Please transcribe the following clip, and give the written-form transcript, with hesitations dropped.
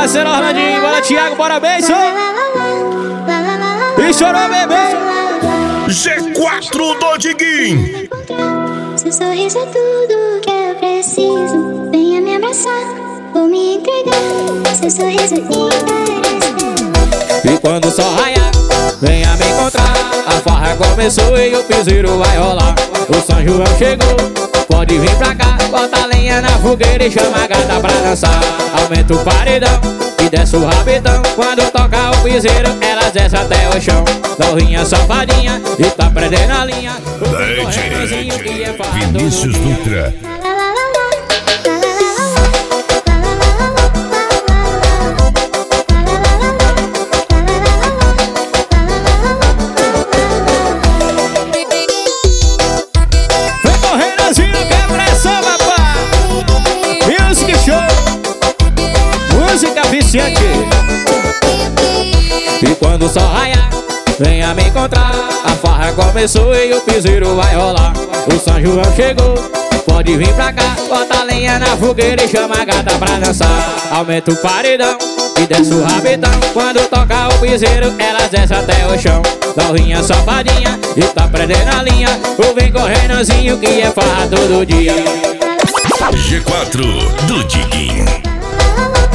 parceiro Orlandinho. Bora, Thiago, bora, Benção. E chorou, bebê. G4 do Diguinho. Seu sorriso é tudo que eu preciso. Venha me abraçar, vou me entregar. Seu sorriso interessante. E quando o sol raiar, venha me encontrar. A farra começou e o piseiro vai rolar. O São João chegou, pode vir pra cá. Bota a lenha na fogueira e chama a gata pra dançar. Aumenta o paredão e desce o rabetão. Quando toca o piseiro, elas descem até o chão. Novinha safadinha e tá prendendo a linha. DJ Vinícius Dutra. E quando o sol raiar, venha me encontrar. A farra começou e o piseiro vai rolar. O São João chegou, pode vir pra cá. Bota a lenha na fogueira e chama a gata pra dançar. Aumenta o paredão e desce o rabetão. Quando toca o piseiro, elas descem até o chão. Novinha safadinha e tá prendendo a linha. Ou vem correndozinho que é farra todo dia. G4 do Diguinho.